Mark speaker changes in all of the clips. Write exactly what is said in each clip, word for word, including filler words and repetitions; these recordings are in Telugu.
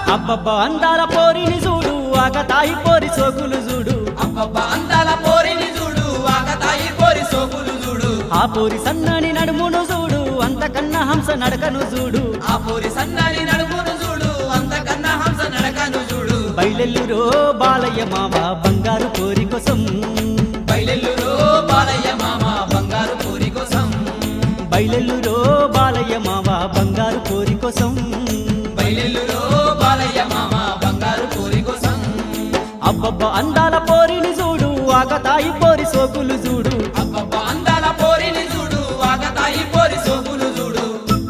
Speaker 1: అబ్బబ్బా అందాల పోరిని చూడు ఆకతాయి పోరి సోకులు చూడు
Speaker 2: అబ్బబ్బా అందాల పోరిని చూడు ఆకతాయి పోరి సోకులు చూడు
Speaker 1: ఆ పోరి సన్నని నడుమును చూడు అంతకన్నా హంస నడకను చూడు
Speaker 2: ఆ పోరి సన్నని నడుమును చూడు అంతకన్నా హంస నడకను చూడు
Speaker 1: బయలెల్లురో బాలయ్య మామ బంగారు పోరి కోసం
Speaker 2: బయలెల్లురో బాలయ్య మామ బంగారు పోరి కోసం
Speaker 1: బయలెల్లురో బాలయ్య మామ బంగారు పోరి కోసం
Speaker 2: బయలెల్లురో బాలయ్య మామ బంగారు పోరి కోసం
Speaker 1: అబ్బబ్బ అందాల పోరిని చూడు ఆకతాయి పోరి సోకులు చూడు
Speaker 2: అబ్బబ్బా అందాల పోరిని చూడు ఆకతాయి పోరి సోకులు చూడు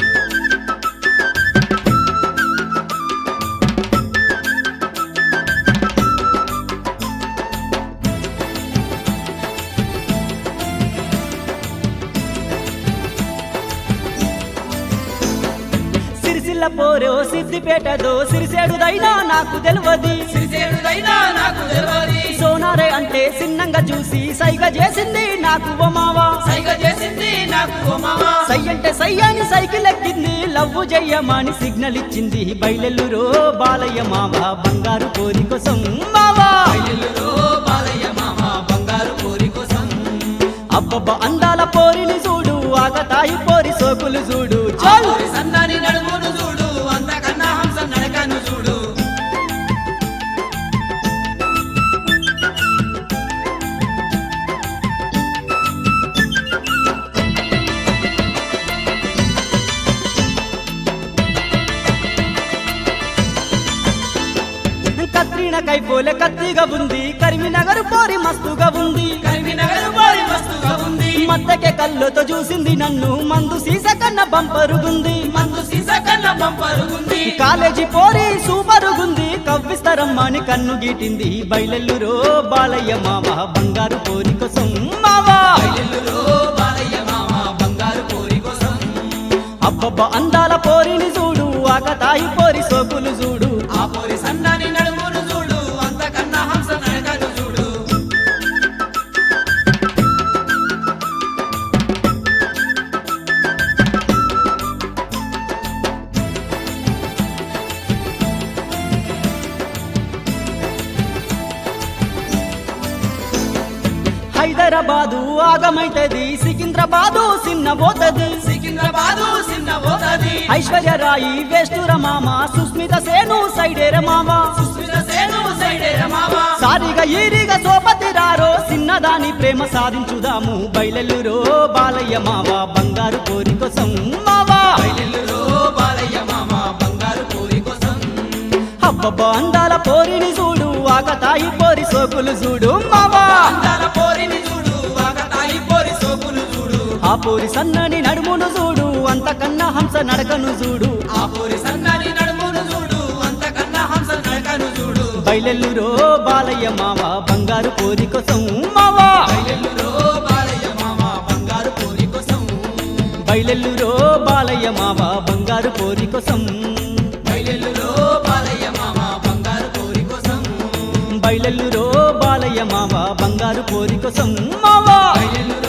Speaker 1: సిరిసిల్ల పోరో సిద్దిపేటదో సిరిసేడుదైనా నాకు తెలియదు
Speaker 2: సిరిసేడుదైనా నాకు తెలియదు
Speaker 1: సోనారే అంటే చిన్నంగా చూసి సైగ చేసింది నాకు ఓ మావా
Speaker 2: సైగ చేసింది నాకు ఓ మామ
Speaker 1: సై అంటే సై అని సైకిల్ ఎక్కింది లవ్వు జయ్యమాని సిగ్నల్ ఇచ్చింది బయలెల్లురో బాలయ్య మావ బంగారు కోరి కోసం మావా
Speaker 2: బయలెల్లురో బాలయ్య మామ బంగారు పోరి కోసం
Speaker 1: అబ్బబ్బ అందాల పోరిని చూడు ఆకతాయి పోరి సోకులు చూడు
Speaker 2: ఆ
Speaker 1: చల్
Speaker 2: పోరి సన్నని నడుమును చూడు అంతకన్నా హంస నడకను చూడు
Speaker 1: కత్రిన కైపోలే కత్తిగా ఉంది కరీంనగర్ పోరి మస్తుగా ఉంది
Speaker 2: కరీంనగర్ పోరి మస్తుగా ఉంది
Speaker 1: మత్తకే కళ్ళతో చూసింది నన్ను మందు సీస కన్న బంపరుగుంది
Speaker 2: మందు సీస కన్నా పంపరుగుంది
Speaker 1: కాలేజీ పోరి సూపరుగుంది కవ్విస్తారమ్మని కన్ను గీటింది బయలెల్లురో బాలయ్య మావ బంగారు పోరి కోసం మావా
Speaker 2: బయలెల్లురో బాలయ్య మామ బంగారు పోరి కోసం
Speaker 1: అబ్బబ్బ అందాల పోరిని చూడు ఆకతాయి పోరి సోకులు చూడు
Speaker 2: ఆ పోరి సన్నని నడుమును చూడు అంతకన్నా హంస నడకను చూడు
Speaker 1: హైదరాబాదు ఆగమైతది సికింద్రాబాదు సిన్న పోతది
Speaker 2: సికింద్రాబాదు సిన్న పోతది
Speaker 1: ఐశ్వర్యరాయి వేస్తుర మామ సుస్మిత సేను సైడేర మామ
Speaker 2: సుస్మిత సేను సైడేర మామ
Speaker 1: సారిగా ఈరిగా సోపతి రారో సిన్నదాని ప్రేమ సాధించుదాము బయలెల్లురో బాలయ్య మావ బంగారు కోరి కోసం మావా
Speaker 2: బయలెల్లురో బాలయ్య మామ బంగారు పోరి కోసం
Speaker 1: అబ్బబ్బ అందాల పోరిని చూడు ఆకతాయి పోరి సోకులు చూడు మావా
Speaker 2: అందాల పోరిని చూడు ఆకతాయి పోరి సోకులు చూడు
Speaker 1: ఆ పోరి సన్నని నడుమును చూడు అంతకన్నా హంస నడకను చూడు
Speaker 2: ఆ పోరి సన్నని నడుమును చూడు అంతకన్నా హంస నడకను చూడు
Speaker 1: బయలెల్లురో బాలయ్య మావ బంగారు పోరి కోసం మావా
Speaker 2: బయలెల్లురో బాలయ్య మామ బంగారు పోరి కోసం
Speaker 1: బయలెల్లురో బాలయ్య మావ బంగారు పోరి కోసం
Speaker 2: బయలెల్లురో బాలయ్య మామ బంగారు పోరి కోసం
Speaker 1: బయలెల్లురో బాలయ్య మావ బంగారు పోరి కోసం మావా
Speaker 2: బయలెల్లురో